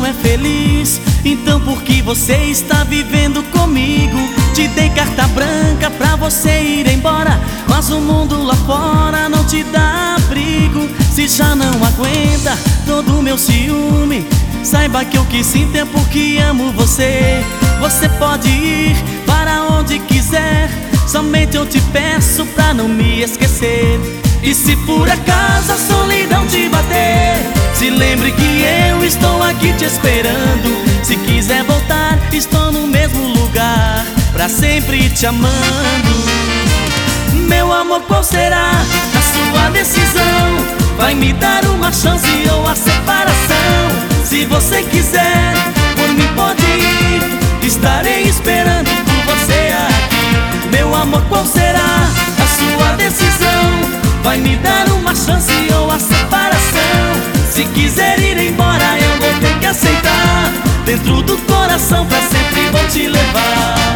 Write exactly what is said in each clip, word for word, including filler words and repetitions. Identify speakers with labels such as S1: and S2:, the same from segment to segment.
S1: é feliz, então por que você está vivendo comigo? Te dei carta branca pra você ir embora, mas o mundo lá fora não te dá abrigo. Se já não aguenta todo o meu ciúme, saiba que o que sinto é porque amo você. Você pode ir para onde quiser, somente eu te peço pra não me esquecer. E se por acaso a solidão te bater, se lembre que eu estou aqui te esperando. Se quiser voltar, estou no mesmo lugar, pra sempre te amando. Meu amor, qual será a sua decisão? Vai me dar uma chance ou a separação? Se você quiser, por mim pode ir, estarei esperando por você aqui. Meu amor, qual será a sua decisão? Vai me dar uma chance ou a separação? Se quiser ir embora, eu vou ter que aceitar. Dentro do coração pra sempre vou te levar.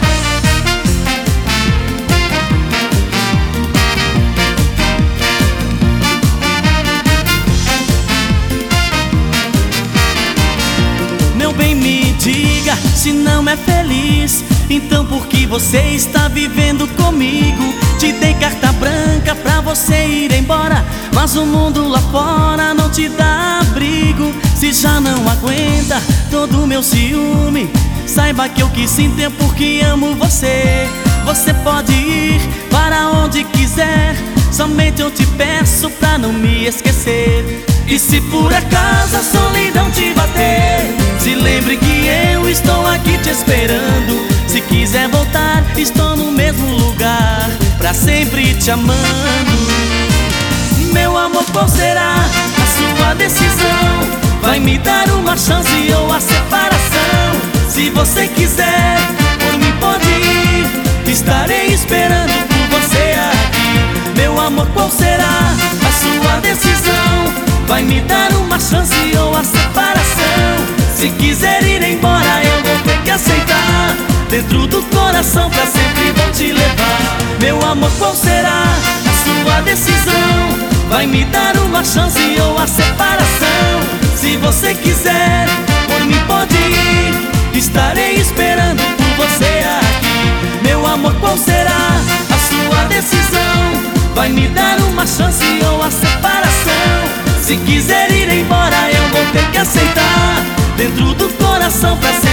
S1: Meu bem, me diga, se não é feliz, então por que você está vivendo comigo? Te dei carta branca pra você ir embora, mas o mundo lá fora não te dá abrigo. Se já não aguenta todo o meu ciúme, saiba que o que sinto é porque amo você. Você pode ir para onde quiser, somente eu te peço pra não me esquecer. E se por acaso a solidão te bater, se lembre que eu estou aqui te esperando. Se quiser voltar, estou no mesmo lugar, pra sempre te amando. Meu amor, qual será a sua decisão? Vai me dar uma chance ou a separação? Se você quiser, por mim pode ir, estarei esperando por você aqui. Meu amor, qual será a sua decisão? Vai me dar uma chance ou a separação? Se quiser ir embora, eu vou ter que aceitar. Dentro do coração pra sempre vou te levar. Meu amor, qual será a sua decisão? Vai me dar uma chance ou a separação? Se você quiser, por mim pode ir, estarei esperando por você aqui. Meu amor, qual será a sua decisão? Vai me dar uma chance ou a separação? Se quiser ir embora, eu vou ter que aceitar. Dentro do coração pra sempre